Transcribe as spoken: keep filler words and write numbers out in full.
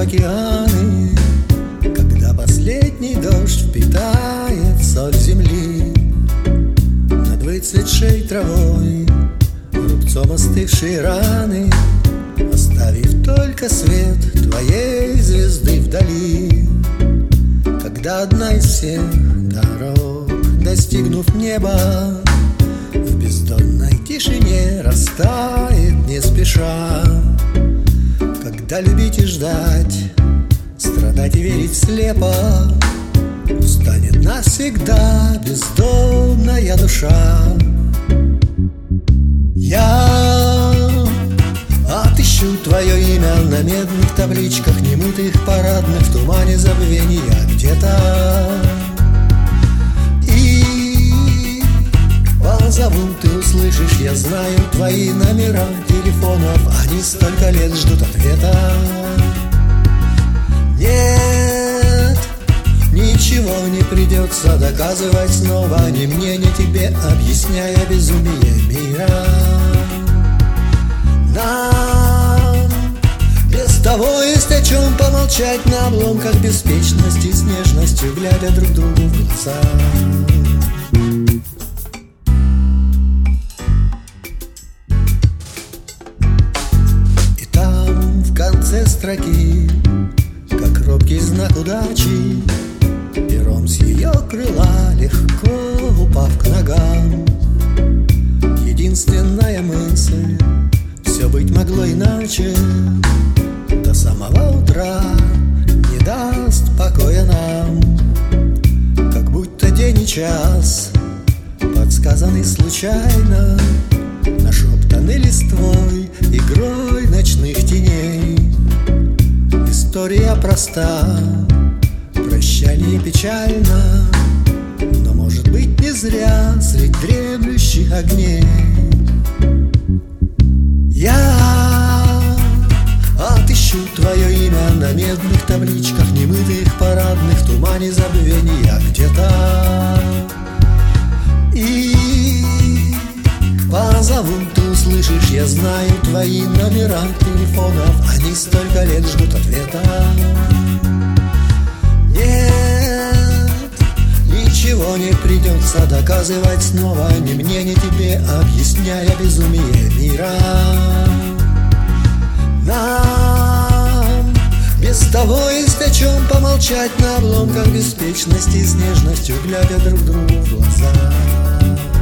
океаны, когда последний дождь впитает соль земли. Над выцветшей травой рубцом остывшие раны, оставив только свет твоей звезды вдали. Когда одна из всех дорог, достигнув неба, в бездонной тишине растает не спеша. Когда любить и ждать, страдать и верить слепо, устанет навсегда бездомная душа. Я отыщу твое имя на медных табличках, немытых парадных, в тумане забвения где-то. И позову, ты услышишь, я знаю твои номера телефонов, они столько лет ждут ответа. Нет, ничего не придется доказывать снова, ни мне, ни тебе, объясняя безумие мира. Нам без того есть о чем помолчать на обломках беспечности, с нежностью глядя друг другу в глаза. И там в конце строки, как робкий знак удачи, пером с ее крыла легко упав к ногам, единственная мысль: все быть могло иначе, до самого утра не даст покоя нам. Как будто день и час, подсказанный случайно, нашептаны листвой, игрой ночных теней. История проста, прощание печально, но может быть не зря средь дремлющих огней. Я отыщу твое имя на медных табличках, немытых парадных, в тумане забвения где-то. И позову, ты услышишь, я знаю твои номера телефонов, они столько лет ждут ответа. Нет, ничего не придется доказывать снова, ни мне, ни тебе, объясняя безумие мира. Нам без того есть о чем помолчать на обломках беспечности, с нежностью глядя друг другу в глаза.